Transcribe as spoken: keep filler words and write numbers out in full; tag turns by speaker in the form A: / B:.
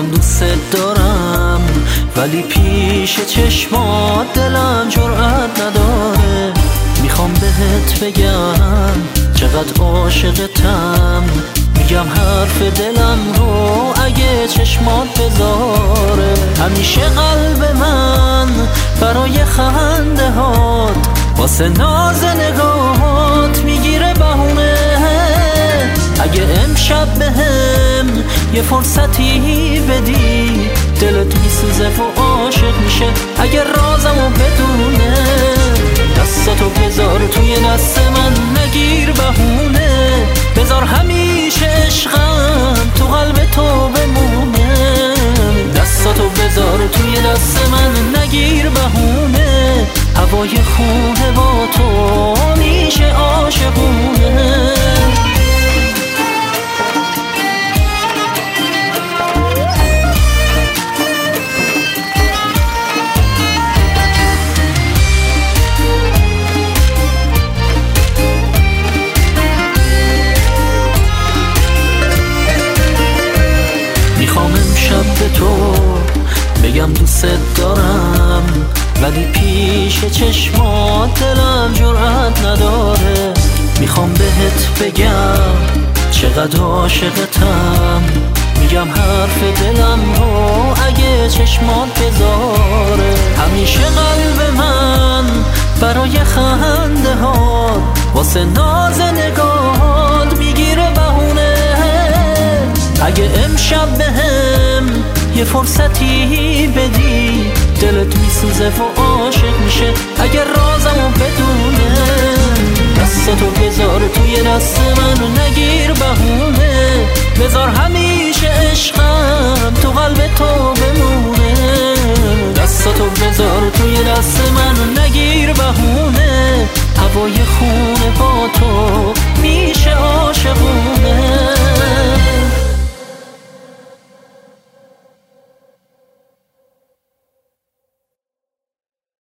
A: بگم دوست دارم، ولی پیش چشمات دلم جرأت نداره. میخوام بهت بگم چقدر عاشقتم، میگم حرف دلم رو اگه چشمات بذاره. همیشه قلب من برای خنده هات، واسه ناز نگاهات میگیره بهونه. اگه امشب بهم یه فرصتی بدی، دلت میسوزه و عاشق میشه اگه رازمو بدونه. دستاتو بذار توی دست من، نگیر بهونه. بذار همیشه عشقم تو قلب تو بمونه. دستاتو بذار توی دست من، نگیر بهونه. هوای خونه با تو میشه عاشقونه. میخوام امشب به تو بگم دوست دارم، ولی پیش چشمات دلم جرأت نداره. میخوام بهت بگم چقدر عاشقتم، میگم حرف دلم رو اگه چشمات بذاره. همیشه قلب من برای خنده ها، واسه ناز نگاهات میگیره بهونه. اگه امشب بهم یه فرصتی بدی، دلت میسوزه و عاشق میشه اگه رازمو بدونه. دستاتو بذار توی دست من، نگیر بهونه. بذار همیشه عشقم تو قلب تو بمونه. دستاتو بذار توی دست من، نگیر بهونه. هوای خونه با تو میشه عاشقونه.